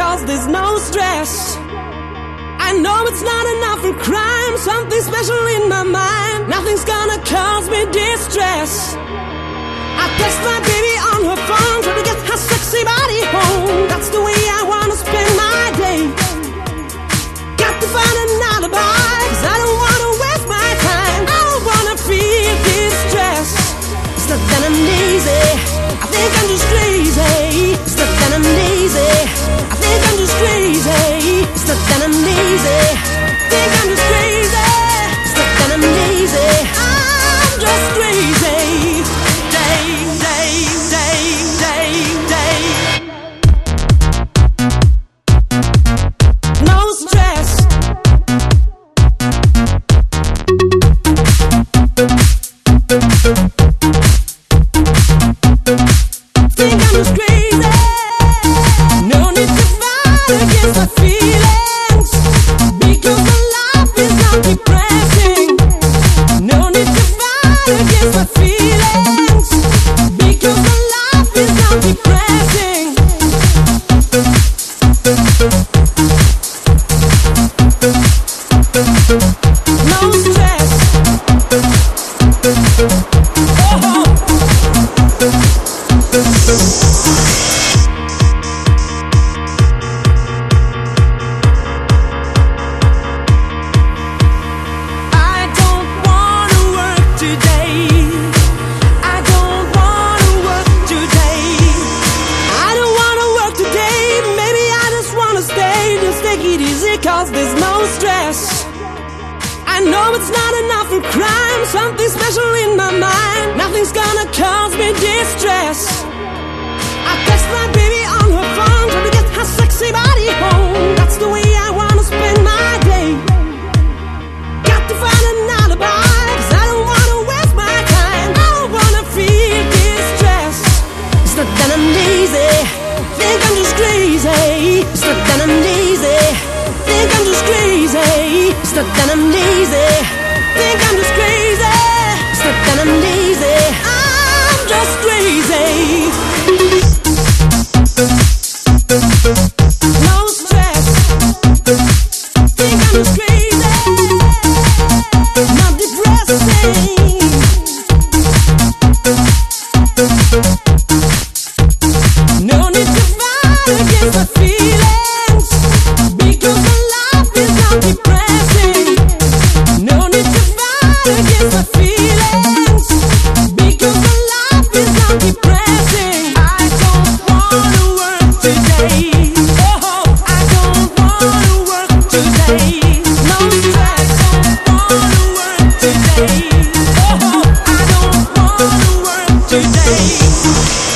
cause there's no stress. I know it's not enough for crime, something special in my mind. Nothing's gonna cause me distress. I text my baby on her phone, trying to get her sexy body home. That's the way I wanna spend my day. Got to find an alibi, cause I don't wanna waste my time. I don't wanna feel distress. It's not that I'm lazy, I think I'm just crazy. It's not that I'm lazy, I think I'm just crazy. It's not that I'm lazy, I think I'm just crazy. It's not that I'm lazy, I'm just crazy. No stress. Think I'm just crazy. No need to fight against my feelings, because my life is not depressing. No need to fight against my feelings, because my life is not depressing. No stress. Oh. I don't wanna work today. I don't wanna work today. I don't wanna work today. Maybe I just wanna stay. Just take it easy, cause there's no stress. I know it's not enough for crime, something special in my mind. Nothing's gonna cause me distress. I text my baby on her phone, trying to get her sexy body home. That's the way I wanna spend my day. Got to find an alibi, cause I don't wanna waste my time. I don't wanna feel distress. It's not that I'm lazy, think I'm just crazy. It's not that I'm lazy, think I'm just crazy. It's not that I'm lazy, think I'm just crazy. It's not that I'm lazy, I'm just crazy. No stress. Think I'm just crazy, not depressing. No need to fight against my feelings, because my life is not depressing. No need to fight against my feelings, because my life is not depressing. I don't wanna work today. Oh, I don't wanna work today. No stress. I don't wanna work today. Oh, I don't wanna work today.